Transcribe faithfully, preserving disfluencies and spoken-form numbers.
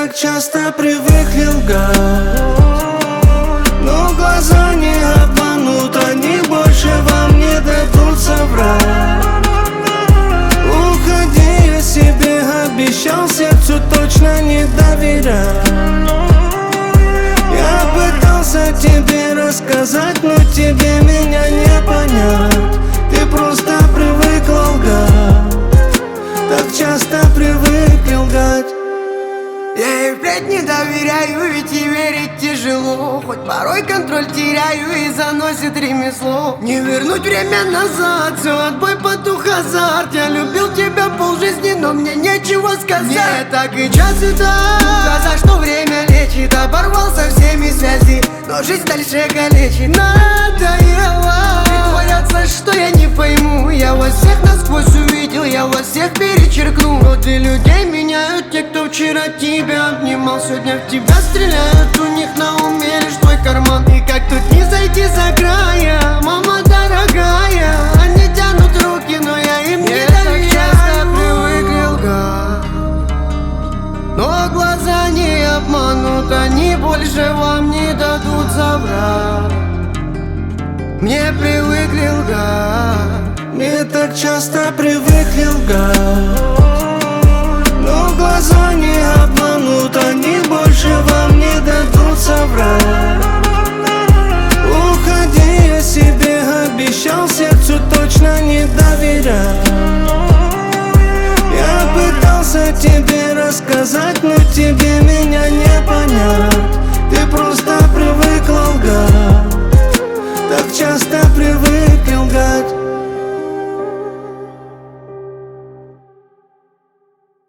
так часто привыкли лгать, но глаза не обманут, они больше вам не дадут соврать. Уходи, я себе обещал, сердцу точно не доверять. Я пытался тебе рассказать, но тебе меня не понять. Ты просто привыкла лгать, так часто привыкли лгать. Я и впредь не доверяю, ведь и верить тяжело. Хоть порой контроль теряю и заносит ремесло. Не вернуть время назад, все отбой, потух, азарт. Я любил тебя полжизни, но мне нечего сказать. Мне так и час и так глаза, что время лечит. Оборвал со всеми связи, но жизнь дальше калечит. Надоело притворяться, что я не пойму. Я вас всех насквозь увидел, я вас всех перечеркну. Роды людей меняют те, кто вчера тебя обнимал. Сегодня в тебя стреляют, у них на уме лишь твой карман. И как тут не зайти за края, мама дорогая. Они тянут руки, но я им не доверяю. Часто привыкли лгать, но глаза не обманут, они больше вам не дадут соврать. Мне привыкли лгать, мне так часто привыкли лгать, но глаза не обманут, они больше вам не дадут соврать. Уходи, я себе обещал, сердцу точно не доверять. Я пытался тебе рассказать, но тебе меня не понять. Ты просто привыкла лгать, так часто привыкли лгать.